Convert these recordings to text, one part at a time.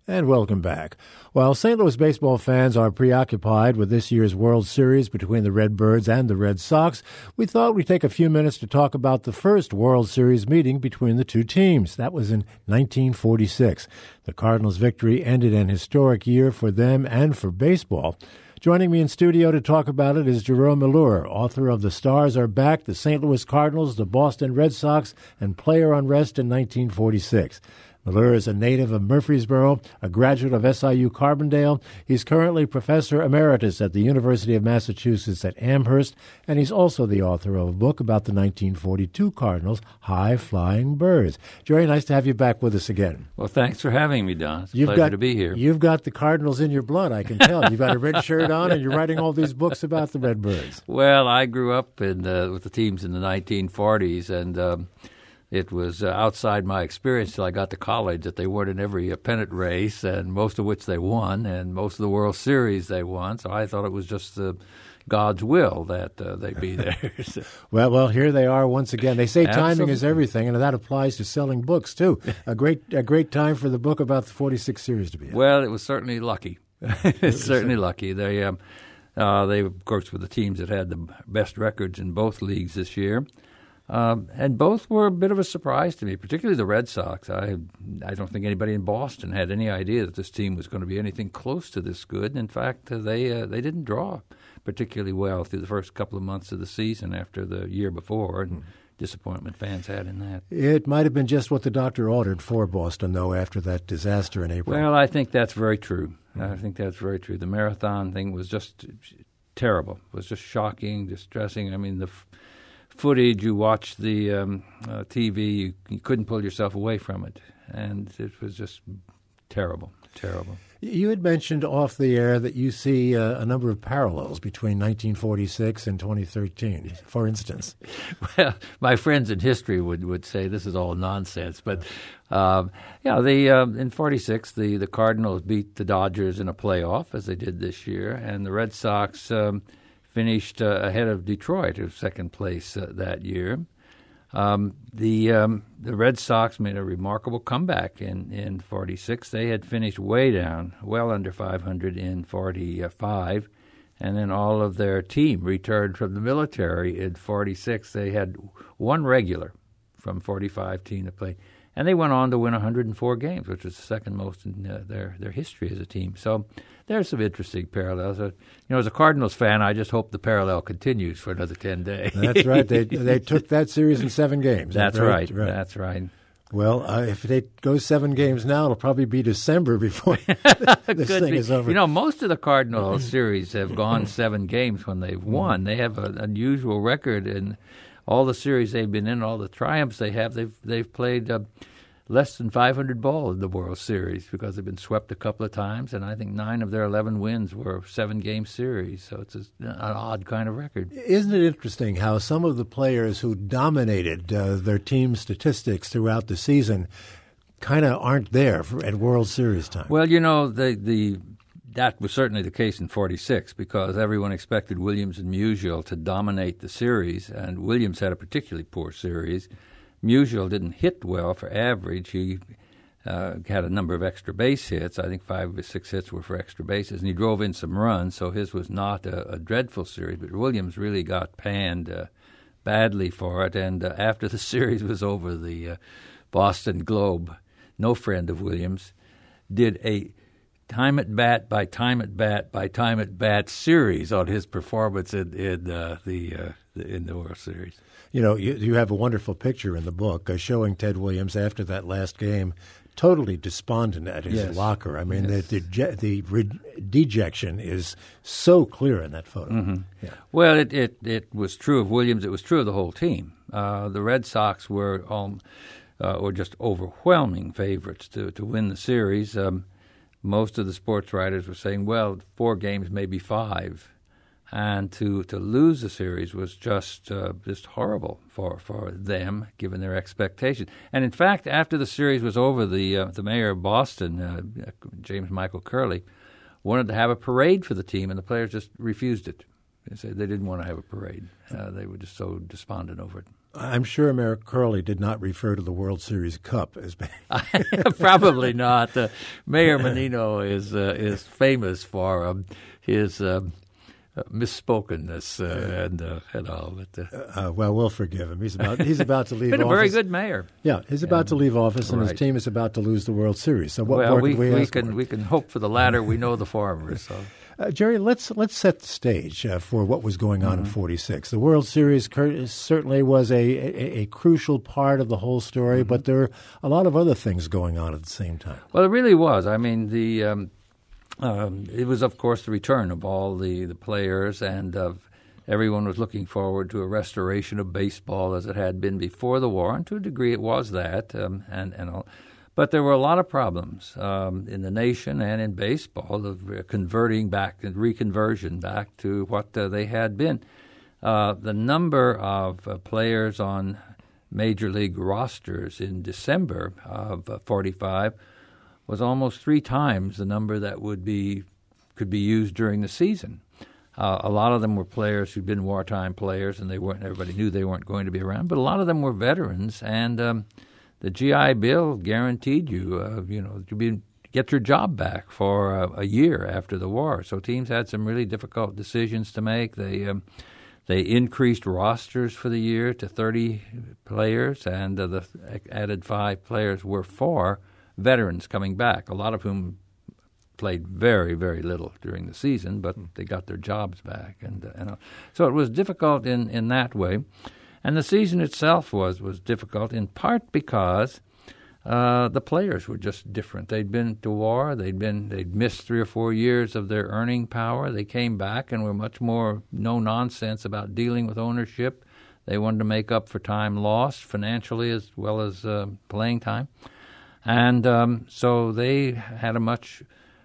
And welcome back. While St. Louis baseball fans are preoccupied with this year's World Series between the Redbirds and the Red Sox, we thought we'd take a few minutes to talk about the first World Series meeting between the two teams. That was in 1946. The Cardinals' victory ended an historic year for them and for baseball. Joining me in studio to talk about it is Jerome Allure, author of The Stars Are Back, the St. Louis Cardinals, the Boston Red Sox, and Player Unrest in 1946. Allure is a native of Murfreesboro, a graduate of SIU Carbondale. He's currently professor emeritus at the University of Massachusetts at Amherst, and he's also the author of a book about the 1942 Cardinals, High Flying Birds. Jerry, nice to have you back with us again. Well, thanks for having me, Don. It's a pleasure to be here. You've got the Cardinals in your blood, I can tell. You've got a red shirt on, and you're writing all these books about the Redbirds. Well, I grew up with the teams in the 1940s, and it was outside my experience till I got to college that they weren't in every pennant race, and most of which they won, and most of the World Series they won. So I thought it was just God's will that they be there. Well, here they are once again. They say Absolutely. timing is everything, and that applies to selling books too. A great time for the book about the 46 series to be out. Well, it was certainly lucky. It's certainly lucky. They of course, were the teams that had the best records in both leagues this year. And both were a bit of a surprise to me, particularly the Red Sox. I don't think anybody in Boston had any idea that this team was going to be anything close to this good. In fact, they didn't draw particularly well through the first couple of months of the season after the year before, and disappointment fans had in that. It might have been just what the doctor ordered for Boston, though, after that disaster in April. Well, I think that's very true. I think that's very true. The marathon thing was just terrible. It was just shocking, distressing. I mean, the footage, you watched the TV, you couldn't pull yourself away from it. And it was just terrible. You had mentioned off the air that you see a number of parallels between 1946 and 2013, for instance. Well, my friends in history would say this is all nonsense. But, in 46, the Cardinals beat the Dodgers in a playoff, as they did this year, and the Red Sox finished ahead of Detroit, of second place that year. The Red Sox made a remarkable comeback in 46. They had finished way down, well under 500 in 45, and then all of their team returned from the military in 46. They had one regular from 45 team to play, and they went on to win 104 games, which was the second most in their history as a team. So there's some interesting parallels. As a Cardinals fan, I just hope the parallel continues for another 10 days. That's right. They took that series in 7 games. That's right. That's right. Well, if it goes 7 games now, it'll probably be December before this thing is over. Most of the Cardinals series have gone 7 games when they've won. They have an unusual record in all the series they've been in, all the triumphs they have. They've played less than 500 ball in the World Series because they've been swept a couple of times, and I think 9 of their 11 wins were 7-game series. So it's an odd kind of record. Isn't it interesting how some of the players who dominated their team statistics throughout the season kind of aren't there at World Series time? Well, that was certainly the case in 46 because everyone expected Williams and Musial to dominate the series, and Williams had a particularly poor series. Musial didn't hit well for average. He had a number of extra base hits. I think 5 or 6 hits were for extra bases, and he drove in some runs, so his was not a dreadful series. But Williams really got panned badly for it, and after the series was over, the Boston Globe, no friend of Williams, did a time at bat by time at bat by time at bat series on his performance in the World Series. You have a wonderful picture in the book showing Ted Williams after that last game, totally despondent at his locker. I mean, the dejection is so clear in that photo. Mm-hmm. Yeah. Well, it was true of Williams. It was true of the whole team. The Red Sox were just overwhelming favorites to win the series. Most of the sports writers were saying, well, 4 games, maybe 5. And to lose the series was just horrible for them, given their expectations. And in fact, after the series was over, the mayor of Boston, James Michael Curley, wanted to have a parade for the team, and the players just refused it. They said they didn't want to have a parade. They were just so despondent over it. I'm sure Mayor Curley did not refer to the World Series Cup as being... Probably not. Mayor Menino is famous for his misspokenness and all. But, well, we'll forgive him. He's about to leave been a office. very good mayor. Yeah, he's about to leave office, and his team is about to lose the World Series. So what more can we ask for? We can hope for the latter. We know the former. So. Jerry, let's set the stage for what was going on in '46. The World Series certainly was a crucial part of the whole story, but there are a lot of other things going on at the same time. Well, it really was. I mean, it was, of course, the return of all the players, and everyone was looking forward to a restoration of baseball as it had been before the war, and to a degree it was that, and all. But there were a lot of problems in the nation and in baseball of reconversion back to what they had been. The number of players on major league rosters in December of 45 was almost 3 times the number that could be used during the season. A lot of them were players who'd been wartime players, and everybody knew they weren't going to be around. But a lot of them were veterans, and the GI Bill guaranteed you, to get your job back for a year after the war. So teams had some really difficult decisions to make. They increased rosters for the year to 30 players, and the added 5 players were for veterans coming back, a lot of whom played very, very little during the season, but they got their jobs back. And so it was difficult in that way. And the season itself was difficult in part because the players were just different. They'd been to war. They'd missed 3 or 4 years of their earning power. They came back and were much more no-nonsense about dealing with ownership. They wanted to make up for time lost financially as well as playing time. And so they had a much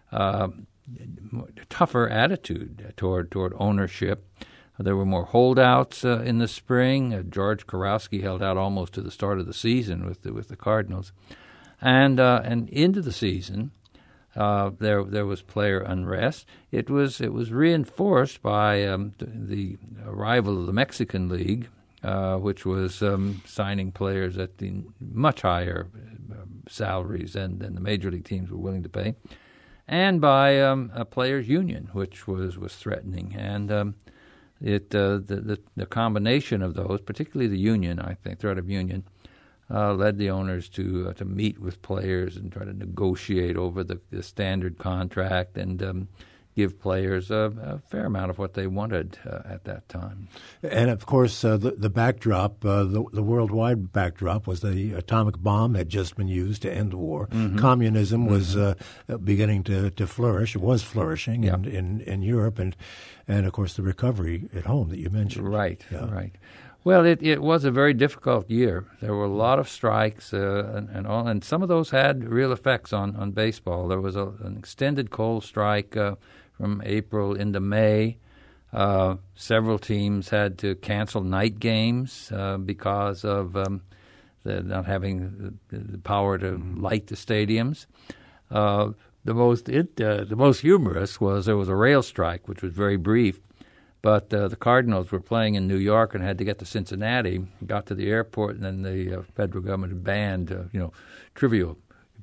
tougher attitude toward ownership. There were more holdouts in the spring. George Karowski held out almost to the start of the season with the Cardinals, and into the season there was player unrest. It was reinforced by the arrival of the Mexican League, which was signing players at the much higher salaries than the major league teams were willing to pay, and by a players' union, which was threatening. And the combination of those, particularly the union, I think, threat of union, led the owners to meet with players and try to negotiate over the standard contract and give players a fair amount of what they wanted at that time. And, of course, the backdrop, the worldwide backdrop was the atomic bomb had just been used to end the war. Mm-hmm. Communism was beginning to flourish. It was flourishing in Europe, and, of course, the recovery at home that you mentioned. Right, right. Well, it was a very difficult year. There were a lot of strikes and some of those had real effects on baseball. There was an extended coal strike from April into May. Several teams had to cancel night games because of not having the power to light the stadiums. The most humorous was there was a rail strike, which was very brief. But the Cardinals were playing in New York and had to get to Cincinnati. Got to the airport, and then the federal government banned, trivial,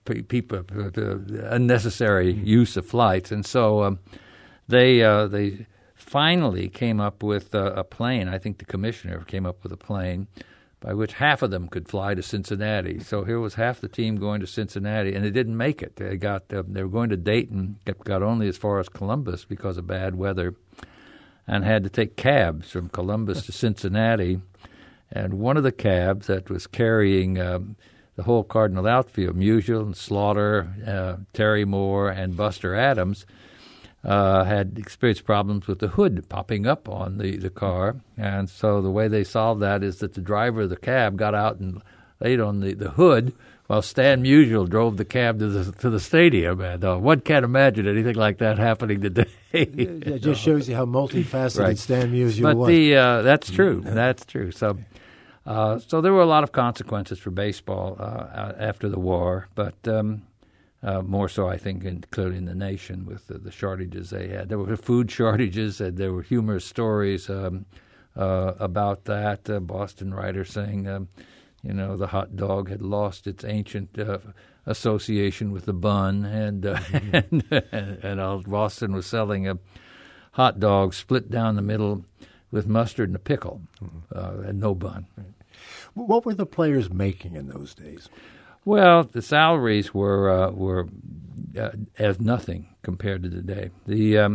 unnecessary use of flights. And so they finally came up with a plane. I think the commissioner came up with a plane by which half of them could fly to Cincinnati. So here was half the team going to Cincinnati, and they didn't make it. They were going to Dayton, got only as far as Columbus because of bad weather, and had to take cabs from Columbus to Cincinnati. And one of the cabs that was carrying the whole Cardinal outfield, Musial and Slaughter, Terry Moore, and Buster Adams, had experienced problems with the hood popping up on the car. And so the way they solved that is that the driver of the cab got out and laid on the hood while Stan Musial drove the cab to the stadium. And one can't imagine anything like that happening today. It just shows you how multifaceted Stan Musial but was. That's true. That's true. So there were a lot of consequences for baseball after the war, but more so, I think, including in the nation with the shortages they had. There were food shortages, and there were humorous stories about that. Boston writer saying, the hot dog had lost its ancient association with the bun, and old Boston was selling a hot dog split down the middle with mustard and a pickle, and no bun. What were the players making in those days? Well, the salaries were as nothing compared to today. The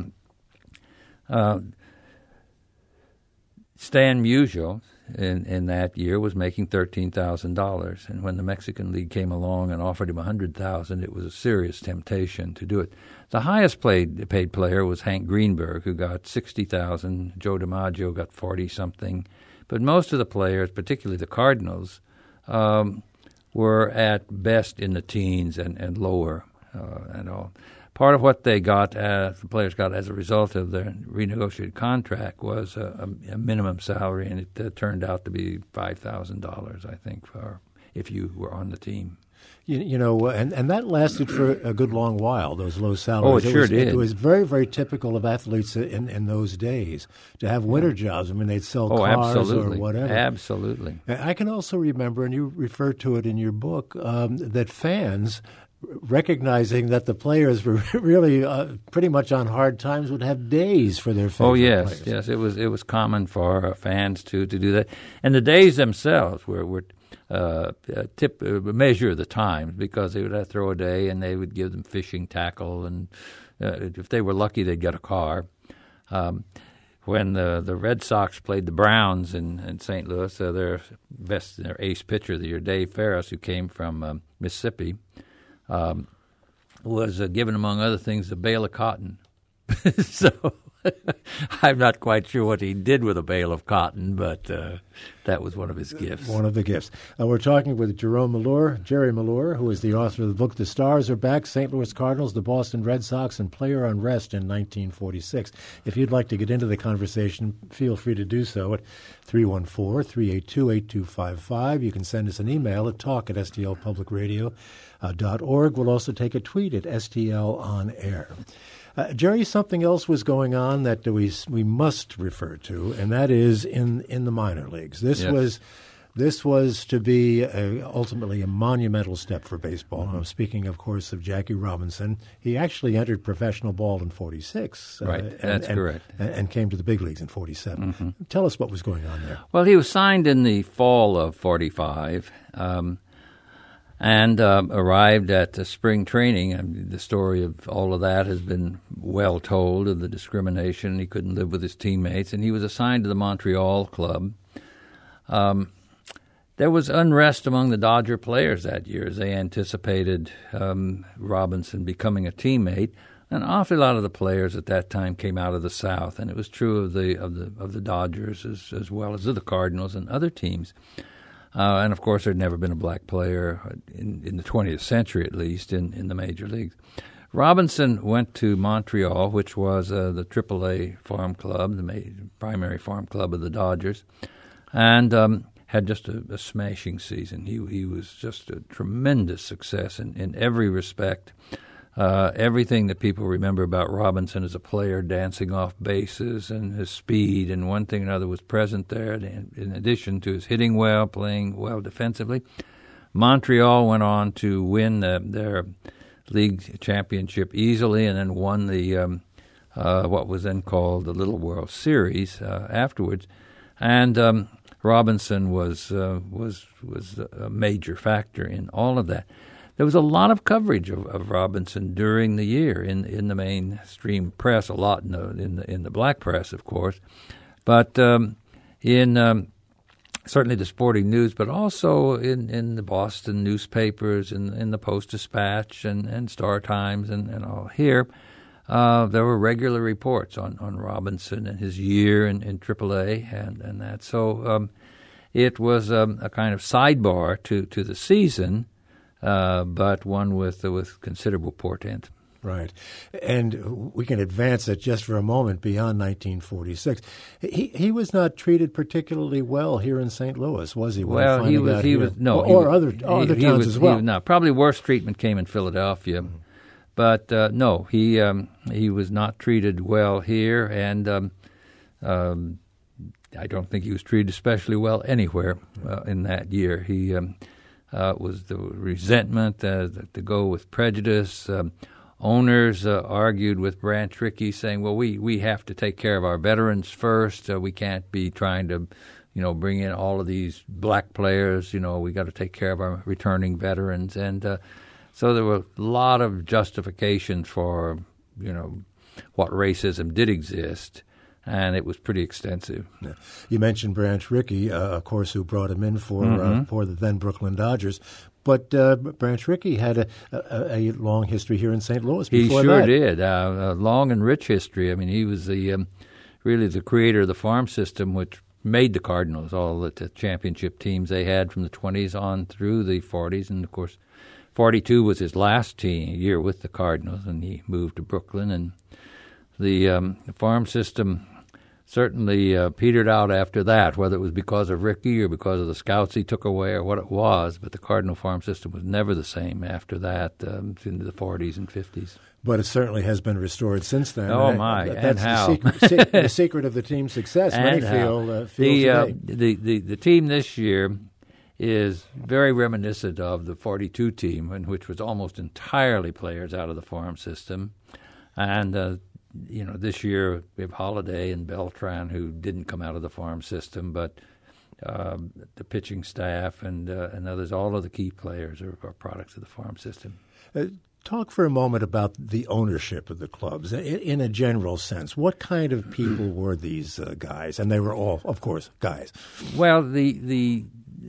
Stan Musial in that year was making $13,000, and when the Mexican League came along and offered him $100,000, it was a serious temptation to do it. The highest paid player was Hank Greenberg, who got $60,000. Joe DiMaggio got 40-something. But most of the players, particularly the Cardinals, were at best in the teens and lower and all. Part of what they got, the players got as a result of their renegotiated contract, was a minimum salary, and it turned out to be $5,000, I think, if you were on the team. And that lasted for a good long while, those low salaries. Oh, it sure did. It was very, very typical of athletes in those days to have winter jobs. I mean, they'd sell cars absolutely. or whatever. Absolutely. I can also remember, and you refer to it in your book, that fans, recognizing that the players were really pretty much on hard times, would have days for their favorite players. Yes. It was common for fans to do that. And the days themselves were measure the times, because they would have to throw a day and they would give them fishing tackle, and if they were lucky, they'd get a car. When the Red Sox played the Browns in St. Louis, their ace pitcher of the year, Dave Ferris, who came from Mississippi, was given, among other things, a bale of cotton. So I'm not quite sure what he did with a bale of cotton, but that was one of his gifts. One of the gifts. We're talking with Jerry Mellor, who is the author of the book The Stars Are Back, St. Louis Cardinals, the Boston Red Sox, and Player Unrest in 1946. If you'd like to get into the conversation, feel free to do so at 314-382-8255. You can send us an email at talk@stlpublicradio.org. We'll also take a tweet at STL On Air. Jerry, something else was going on that we must refer to, and that is in the minor leagues. This was to be ultimately a monumental step for baseball. I'm speaking, of course, of Jackie Robinson. He actually entered professional ball in 46. Right, that's correct. And came to the big leagues in 47. Mm-hmm. Tell us what was going on there. Well, he was signed in the fall of 45. And arrived at spring training. The story of all of that has been well told, of the discrimination. He couldn't live with his teammates, and he was assigned to the Montreal club. There was unrest among the Dodger players that year as they anticipated Robinson becoming a teammate. An awful lot of the players at that time came out of the South, and it was true of the Dodgers as well as of the Cardinals and other teams. And, of course, there had never been a black player in the 20th century, at least, in the major leagues. Robinson went to Montreal, which was the AAA farm club, the primary farm club of the Dodgers, and had just a smashing season. He was just a tremendous success in every respect. Everything that people remember about Robinson as a player, dancing off bases and his speed and one thing or another, was present there. In addition to his hitting well, playing well defensively, Montreal went on to win their league championship easily, and then won the what was then called the Little World Series afterwards. And Robinson was a major factor in all of that. There was a lot of coverage of Robinson during the year in the mainstream press, a lot in the black press, of course, but in certainly the Sporting News, but also in the Boston newspapers, in the Post-Dispatch and Star Times and all here. There were regular reports on Robinson and his year in AAA and that. So it was a kind of sidebar to the season. But one with considerable portent. Right. And we can advance it just for a moment beyond 1946. He was not treated particularly well here in St. Louis, was he? Well, he was other towns as well. No, probably worse treatment came in Philadelphia. Mm-hmm. But no, he was not treated well here, and I don't think he was treated especially well anywhere in that year. He was the resentment to go with prejudice. Owners argued with Branch Rickey, saying, well, we have to take care of our veterans first. We can't be trying to, bring in all of these black players. We got to take care of our returning veterans. And so there were a lot of justifications for, what racism did exist, and it was pretty extensive. Yeah. You mentioned Branch Rickey, of course, who brought him in for the then Brooklyn Dodgers. But Branch Rickey had a long history here in St. Louis before that. He sure did, a long and rich history. I mean, he was really the creator of the farm system, which made the Cardinals all the championship teams they had from the 20s on through the 40s. And, of course, 42 was his last year with the Cardinals, and he moved to Brooklyn. And the farm system certainly petered out after that, whether it was because of Rickey or because of the scouts he took away or what it was. But the Cardinal farm system was never the same after that, into the 40s and 50s. But it certainly has been restored since then. Oh, my, that's and how. The secret of the team's success, many feel today. The team this year is very reminiscent of the 42 team, which was almost entirely players out of the farm system. And this year we have Holiday and Beltran, who didn't come out of the farm system, but the pitching staff and others, all of the key players are products of the farm system. Talk for a moment about the ownership of the clubs in a general sense. What kind of people were these guys? And they were all, of course, guys. Well, the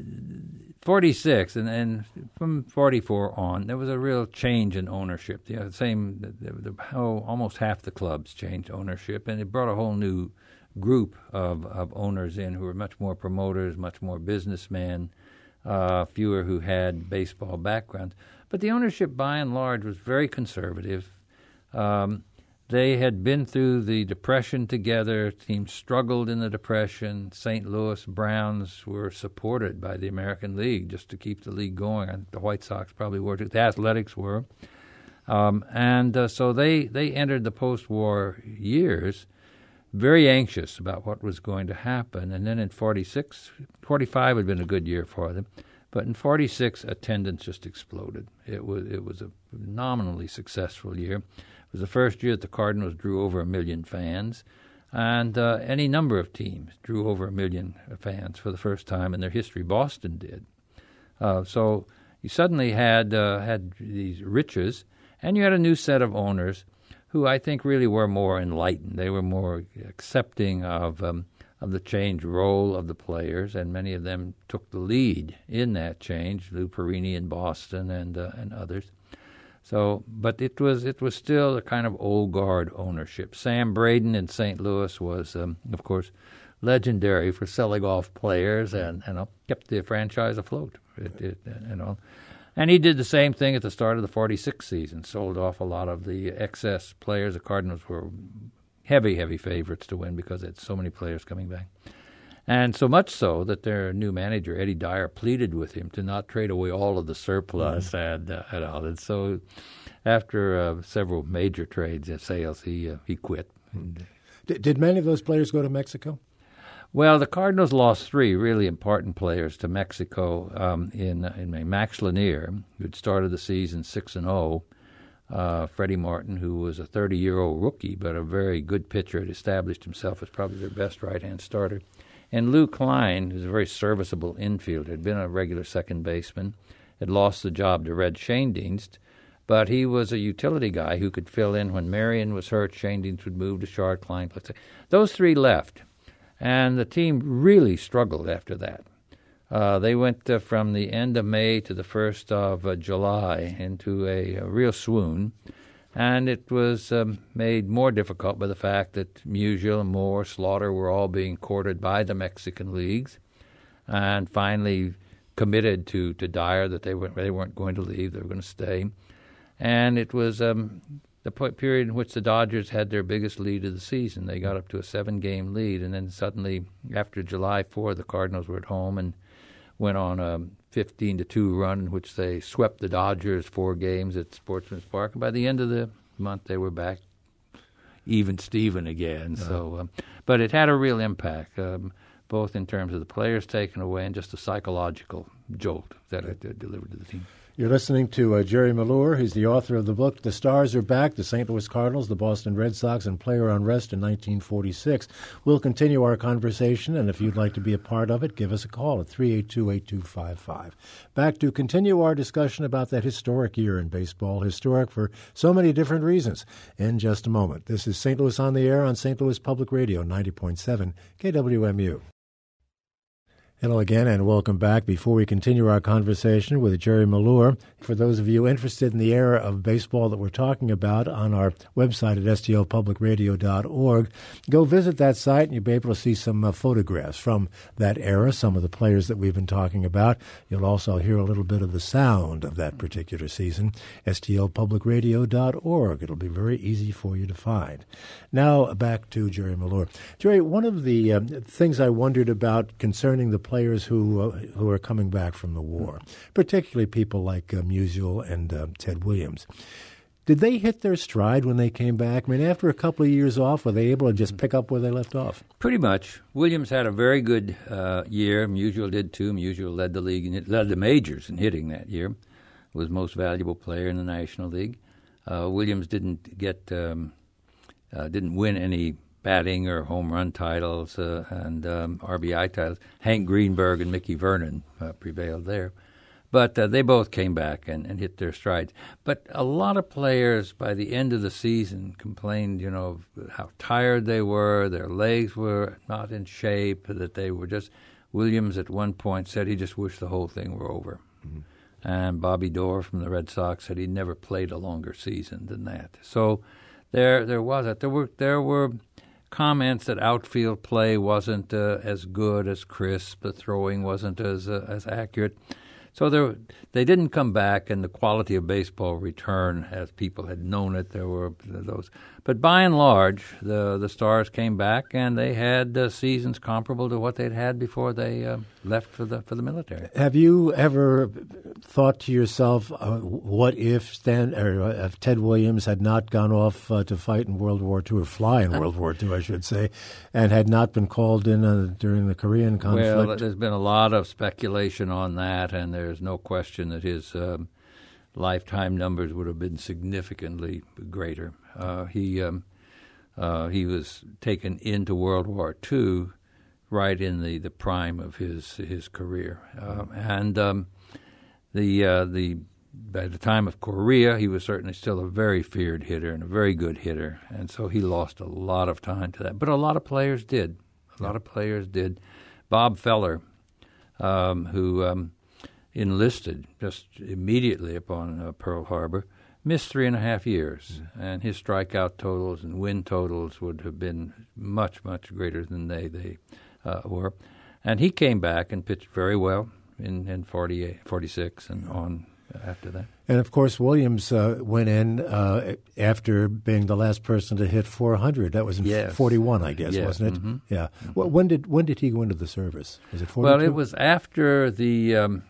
46 and from 44 on, there was a real change in ownership. Almost half the clubs changed ownership, and it brought a whole new group of owners in who were much more promoters, much more businessmen, fewer who had baseball backgrounds. But the ownership, by and large, was very conservative. They had been through the Depression together. Teams struggled in the Depression. St. Louis Browns were supported by the American League just to keep the league going. And the White Sox probably were too. The Athletics were. So they entered the post-war years very anxious about what was going to happen. And then in 45 had been a good year for them. But in 46, attendance just exploded. It was a phenomenally successful year. It was the first year that the Cardinals drew over 1 million fans, and any number of teams drew over 1 million fans for the first time in their history. Boston did. So you suddenly had these riches, and you had a new set of owners who I think really were more enlightened. They were more accepting of the changed role of the players, and many of them took the lead in that change. Lou Perini in Boston and others. So, but it was still a kind of old guard ownership. Sam Braden in St. Louis was, of course, legendary for selling off players and kept the franchise afloat. And he did the same thing at the start of the 46 season. Sold off a lot of the excess players. The Cardinals were heavy favorites to win because they had so many players coming back. And so much so that their new manager, Eddie Dyer, pleaded with him to not trade away all of the surplus and all. And so after several major trades and sales, he quit. Did many of those players go to Mexico? Well, the Cardinals lost 3 really important players to Mexico in Max Lanier, who had started the season 6-0, Freddie Martin, who was a 30-year-old rookie but a very good pitcher, had established himself as probably their best right-hand starter. And Lou Klein, who's a very serviceable infielder, had been a regular second baseman, had lost the job to Red Schoendienst, but he was a utility guy who could fill in when Marion was hurt. Schoendienst would move to short, Klein. Those 3 left, and the team really struggled after that. They went from the end of May to the 1st of July into a real swoon, and it was made more difficult by the fact that Musial, Moore, Slaughter were all being courted by the Mexican leagues, and finally committed to Dyer that they weren't going to leave, they were going to stay. And it was the period in which the Dodgers had their biggest lead of the season. They got up to a 7-game lead, and then suddenly, after July 4, the Cardinals were at home and went on a 15-2 run in which they swept the Dodgers 4 games at Sportsman's Park. And by the end of the month, they were back, even Steven again. So, but it had a real impact, both in terms of the players taken away and just the psychological jolt that it delivered to the team. You're listening to Jerry Mellor. He's the author of the book, The Stars Are Back, the St. Louis Cardinals, the Boston Red Sox, and Player Unrest in 1946. We'll continue our conversation, and if you'd like to be a part of it, give us a call at 382-8255. Back to continue our discussion about that historic year in baseball, historic for so many different reasons, in just a moment. This is St. Louis on the Air on St. Louis Public Radio, 90.7 KWMU. Hello again, and welcome back. Before we continue our conversation with Jerry Mellor, for those of you interested in the era of baseball that we're talking about, on our website at stlpublicradio.org, go visit that site and you'll be able to see some photographs from that era, some of the players that we've been talking about. You'll also hear a little bit of the sound of that particular season, stlpublicradio.org. It'll be very easy for you to find. Now, back to Jerry Mellor. Jerry, one of the things I wondered about concerning the players who are coming back from the war, particularly people like Musial and Ted Williams. Did they hit their stride when they came back? I mean, after a couple of years off, were they able to just pick up where they left off? Pretty much. Williams had a very good year. Musial did too. Musial led the league, and led the majors in hitting that year. Was most valuable player in the National League. Williams didn't win any batting or home run titles and RBI titles. Hank Greenberg and Mickey Vernon prevailed there. But they both came back and hit their strides. But a lot of players by the end of the season complained, of how tired they were, their legs were not in shape, that they were just... Williams at one point said he just wished the whole thing were over. Mm-hmm. And Bobby Doerr from the Red Sox said he never played a longer season than that. So there was that. There were comments that outfield play wasn't as good, as crisp, the throwing wasn't as accurate. So they didn't come back, and the quality of baseball returned as people had known it. There were those, but by and large, the Stars came back, and they had seasons comparable to what they'd had before they left for the military. Have you ever thought to yourself, what if if Ted Williams had not gone off to fight in World War II, or fly in World War II, I should say, and had not been called in during the Korean conflict? Well, there's been a lot of speculation on that, and there's no question that his lifetime numbers would have been significantly greater. He was taken into World War II right in the prime of his career, by the time of Korea, he was certainly still a very feared hitter and a very good hitter, and so he lost a lot of time to that. But a lot of players did. Bob Feller, who enlisted just immediately upon Pearl Harbor, missed 3.5 years, and his strikeout totals and win totals would have been much, much greater than they were. And he came back and pitched very well in 48, 46 and on after that. And, of course, Williams went in after being the last person to hit 400. That was in 41, I guess, wasn't it? Mm-hmm. Yeah. Well, when did he go into the service? Was it 42? Well, it was after the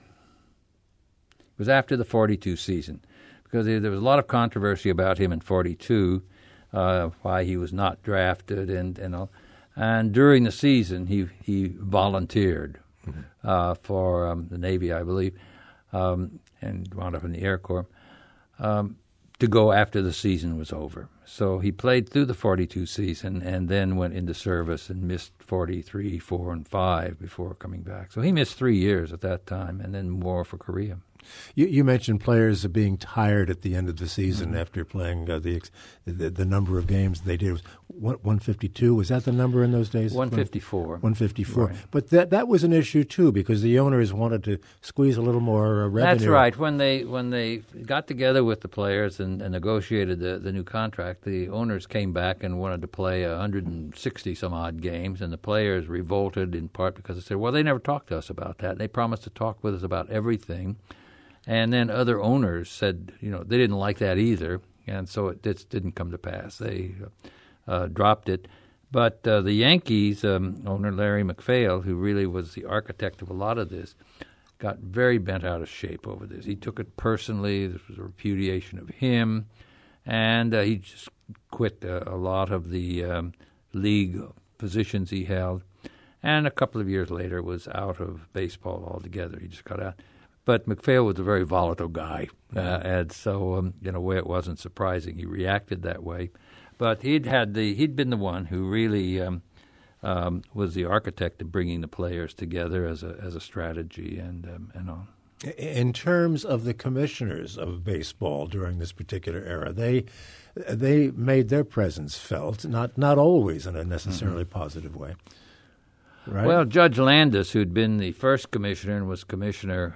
42 season, because there was a lot of controversy about him in 42, why he was not drafted and all. And during the season, he volunteered for the Navy, I believe, and wound up in the Air Corps, to go after the season was over. So he played through the 42 season and then went into service and missed 43, 4, and 5 before coming back. So he missed 3 years at that time, and then more for Korea. You mentioned players being tired at the end of the season after playing the number of games they did. Was 152? Was that the number in those days? 154. 154. Right. But that was an issue too, because the owners wanted to squeeze a little more revenue. That's right. When they got together with the players and negotiated the new contract, the owners came back and wanted to play 160 some odd games, and the players revolted in part because they said, well, they never talked to us about that. They promised to talk with us about everything. And then other owners said, they didn't like that either, and so it didn't come to pass. They dropped it. But the Yankees owner, Larry McPhail, who really was the architect of a lot of this, got very bent out of shape over this. He took it personally. This was a repudiation of him, and he just quit a lot of the league positions he held, and a couple of years later was out of baseball altogether. He just got out. But MacPhail was a very volatile guy, and so in a way it wasn't surprising he reacted that way. But he'd been the one who really was the architect of bringing the players together as a strategy and on. In terms of the commissioners of baseball during this particular era, they made their presence felt, not always in a necessarily positive way. Right? Well, Judge Landis, who'd been the first commissioner and was commissioner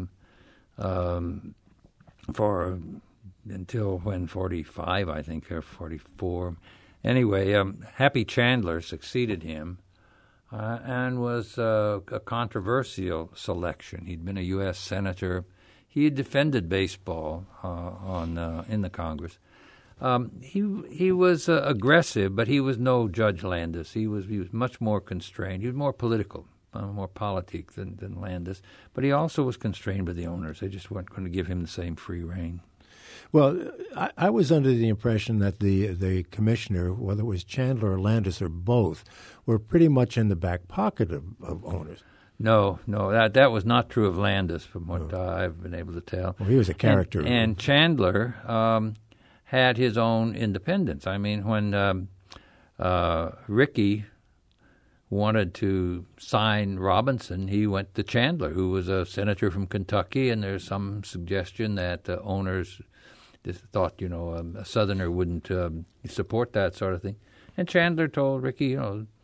for until when 45, I think, or 44. Anyway, Happy Chandler succeeded him and was a controversial selection. He'd been a U.S. senator. He had defended baseball in the Congress. He was aggressive, but he was no Judge Landis. He was much more constrained. He was more political, more politic than Landis. But he also was constrained by the owners. They just weren't going to give him the same free rein. Well, I was under the impression that the commissioner, whether it was Chandler or Landis or both, were pretty much in the back pocket of owners. No, that was not true of Landis, from what I've been able to tell. Well, he was a character. And Chandler had his own independence. I mean, when Rickey wanted to sign Robinson, he went to Chandler, who was a senator from Kentucky, and there's some suggestion that the owners thought, a Southerner wouldn't support that sort of thing. And Chandler told Rickey,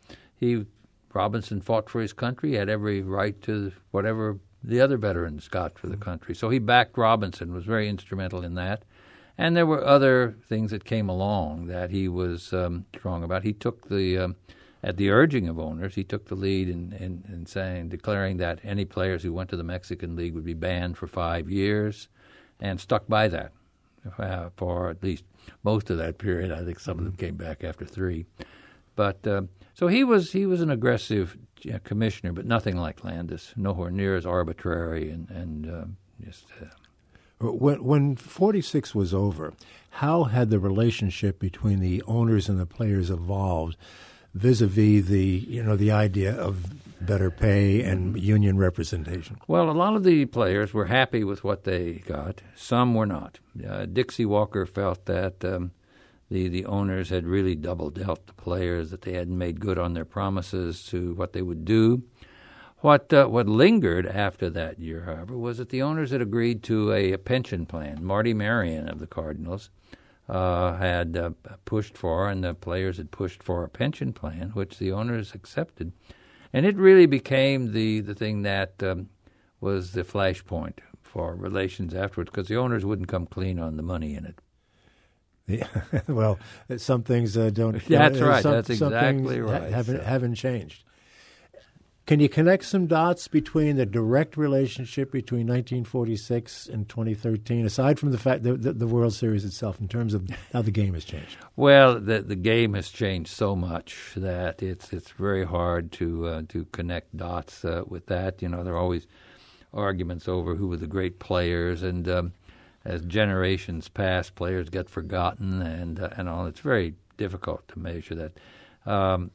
Robinson fought for his country, he had every right to whatever the other veterans got for the country. So he backed Robinson, was very instrumental in that. And there were other things that came along that he was strong about. He took at the urging of owners, he took the lead in declaring that any players who went to the Mexican League would be banned for 5 years, and stuck by that for at least most of that period. I think some of them came back after 3. But so he was an aggressive commissioner, but nothing like Landis, nowhere near as arbitrary and just. When 46 was over, how had the relationship between the owners and the players evolved vis-a-vis the idea of better pay and union representation? Well, a lot of the players were happy with what they got. Some were not. Dixie Walker felt that the owners had really double-dealt the players, that they hadn't made good on their promises to what they would do. What lingered after that year, however, was that the owners had agreed to a pension plan. Marty Marion of the Cardinals had pushed for, and the players had pushed for a pension plan, which the owners accepted. And it really became the thing that was the flashpoint for relations afterwards, because the owners wouldn't come clean on the money in it. Yeah, well, some things don't. That's right. That's exactly right. Haven't changed. Can you connect some dots between the direct relationship between 1946 and 2013, aside from the fact that the World Series itself, in terms of how the game has changed? Well, the game has changed so much that it's very hard to connect dots with that. There are always arguments over who were the great players, and as generations pass, players get forgotten, and all. It's very difficult to measure that.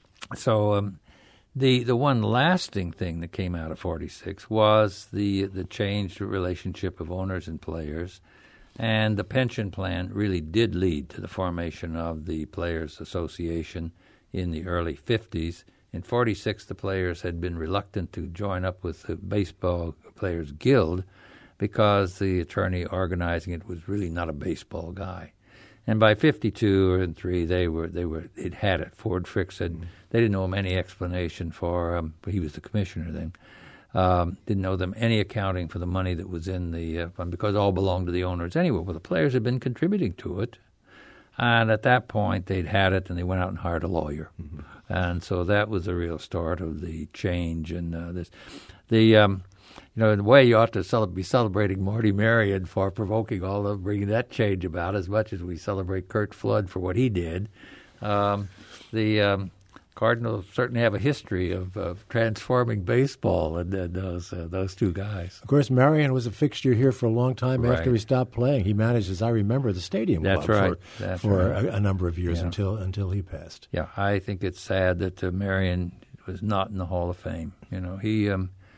The one lasting thing that came out of 46 was the changed relationship of owners and players, and the pension plan really did lead to the formation of the Players Association in the early 50s. In 46, the players had been reluctant to join up with the Baseball Players Guild because the attorney organizing it was really not a baseball guy. And by 52 and 3, they'd had it. Ford Frick said they didn't owe him any explanation for. He was the commissioner then. Didn't owe them any accounting for the money that was in the fund because it all belonged to the owners anyway. Well, the players had been contributing to it, and at that point they'd had it, and they went out and hired a lawyer, and so that was the real start of the change in this. In a way, you ought to be celebrating Marty Marion for provoking bringing that change about as much as we celebrate Curt Flood for what he did. The Cardinals certainly have a history of transforming baseball, and those two guys. Of course, Marion was a fixture here for a long time Right. after he stopped playing. He managed, as I remember, the Stadium That's Club right. for a number of years until he passed. Yeah, I think it's sad that Marion was not in the Hall of Fame. You know, he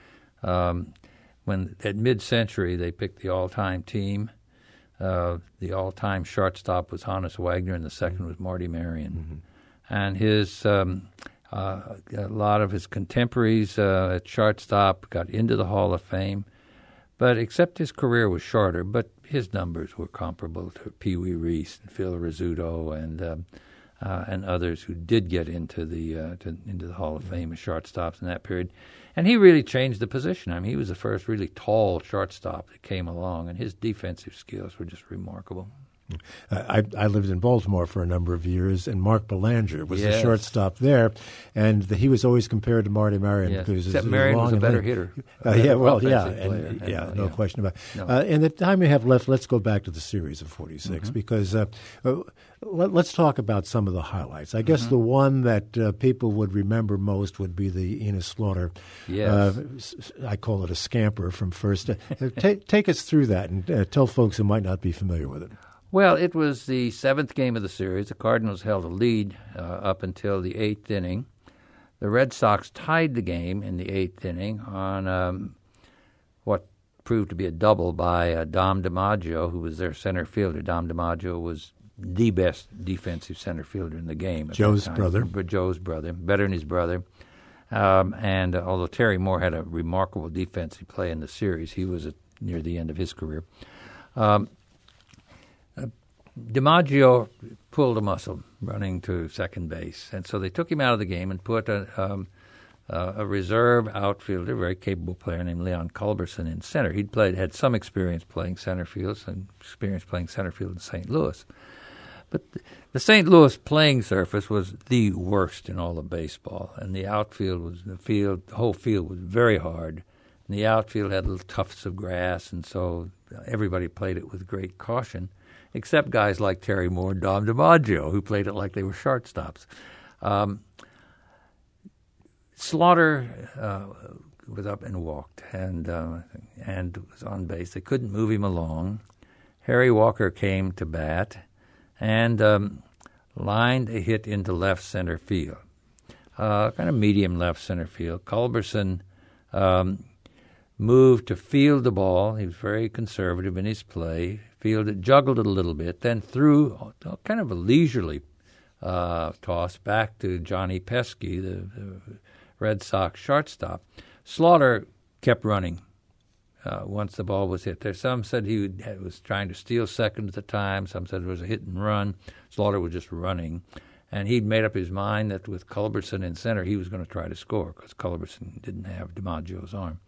when at mid-century they picked the all-time team. The all-time shortstop was Hannes Wagner, and the second was Marty Marion. Mm-hmm. And his a lot of his contemporaries at shortstop got into the Hall of Fame, but except his career was shorter, but his numbers were comparable to Pee Wee Reese and Phil Rizzuto and others who did get into the Hall of Fame as shortstops in that period. And he really changed the position. I mean, he was the first really tall shortstop that came along, and his defensive skills were just remarkable. I lived in Baltimore for a number of years, and Mark Belanger was the Yes. shortstop there, and he was always compared to Marty Marion. Yes. Because Except he Marion was a long better and hitter. Offensive player, no question about it. No. In the time we have left, let's go back to the series of 46, because let's talk about some of the highlights. I guess the one that people would remember most would be the Enos Slaughter. Yes. I call it a scamper from first. Take us through that and tell folks who might not be familiar with it. Well, it was the seventh game of the series. The Cardinals held a lead up until the eighth inning. The Red Sox tied the game in the eighth inning on what proved to be a double by Dom DiMaggio, who was their center fielder. Dom DiMaggio was the best defensive center fielder in the game. Joe's brother. Joe's brother, better than his brother. And although Terry Moore had a remarkable defensive play in the series, he was near the end of his career. DiMaggio pulled a muscle running to second base, and so they took him out of the game and put a reserve outfielder, a very capable player named Leon Culberson, in center. He'd had some experience playing center field, some experience playing center field in St. Louis. But the St. Louis playing surface was the worst in all of baseball, and the whole field was very hard. And the outfield had little tufts of grass, and so everybody played it with great caution, except guys like Terry Moore and Dom DiMaggio, who played it like they were shortstops. Slaughter was up and walked and was on base. They couldn't move him along. Harry Walker came to bat and lined a hit into left center field, kind of medium left center field. Culberson moved to field the ball. He was very conservative in his play. Juggled it a little bit, then threw kind of a leisurely toss back to Johnny Pesky, the Red Sox shortstop. Slaughter kept running once the ball was hit there. Some said he was trying to steal second at the time. Some said it was a hit and run. Slaughter was just running. And he'd made up his mind that with Culberson in center, he was going to try to score because Culberson didn't have DiMaggio's arm.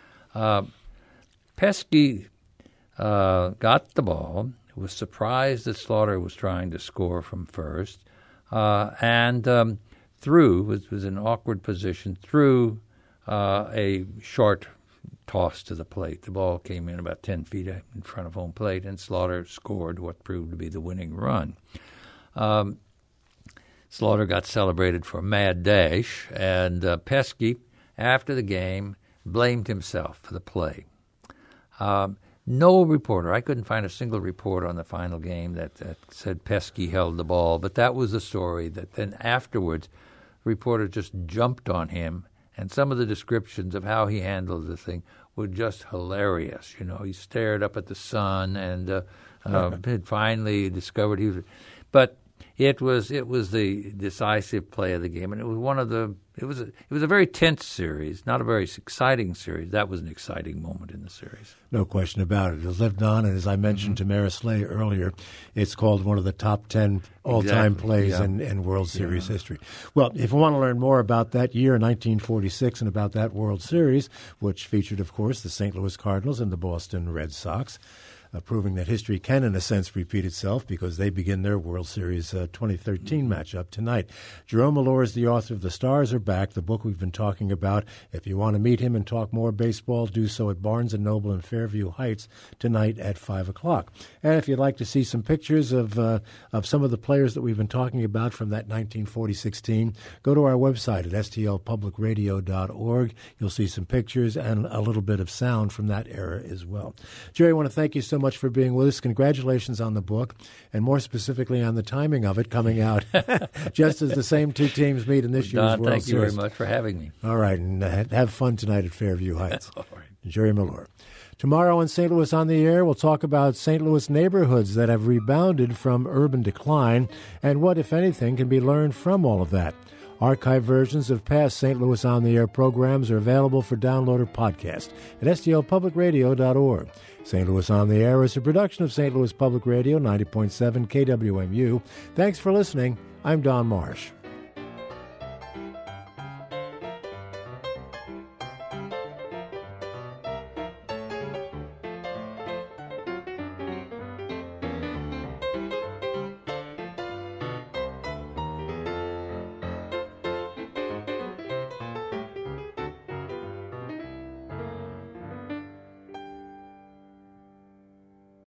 Pesky got the ball, was surprised that Slaughter was trying to score from first, and was in an awkward position, threw a short toss to the plate. The ball came in about 10 feet in front of home plate, and Slaughter scored what proved to be the winning run. Slaughter got celebrated for a mad dash, and Pesky, after the game, blamed himself for the play. No reporter, I couldn't find a single report on the final game that said Pesky held the ball, but that was the story. That then afterwards, the reporter just jumped on him, and some of the descriptions of how he handled the thing were just hilarious. You know, he stared up at the sun and had finally discovered he was. But it was the decisive play of the game, and it was one of the. It was a very tense series, not a very exciting series. That was an exciting moment in the series. No question about it. It lived on, and as I mentioned to Maris Slay earlier, it's called one of the top 10 all-time plays in World Series history. Well, if you want to learn more about that year, 1946, and about that World Series, which featured, of course, the St. Louis Cardinals and the Boston Red Sox, proving that history can, in a sense, repeat itself because they begin their World Series 2013 matchup tonight. Jerome Mellor is the author of The Stars Are Back, the book we've been talking about. If you want to meet him and talk more baseball, do so at Barnes & Noble in Fairview Heights tonight at 5 o'clock. And if you'd like to see some pictures of some of the players that we've been talking about from that 1940-16 team, go to our website at stlpublicradio.org. You'll see some pictures and a little bit of sound from that era as well. Jerry, I want to thank you so much for being with us. Congratulations on the book, and more specifically on the timing of it coming out just as the same two teams meet in this year's World Series. Thank you very much for having me. All right, and have fun tonight at Fairview Heights. All right. Jerry Mellor. Tomorrow on St. Louis on the Air, we'll talk about St. Louis neighborhoods that have rebounded from urban decline and what, if anything, can be learned from all of that. Archive versions of past St. Louis on the Air programs are available for download or podcast at stlpublicradio.org. St. Louis on the Air is a production of St. Louis Public Radio, 90.7 KWMU. Thanks for listening. I'm Don Marsh.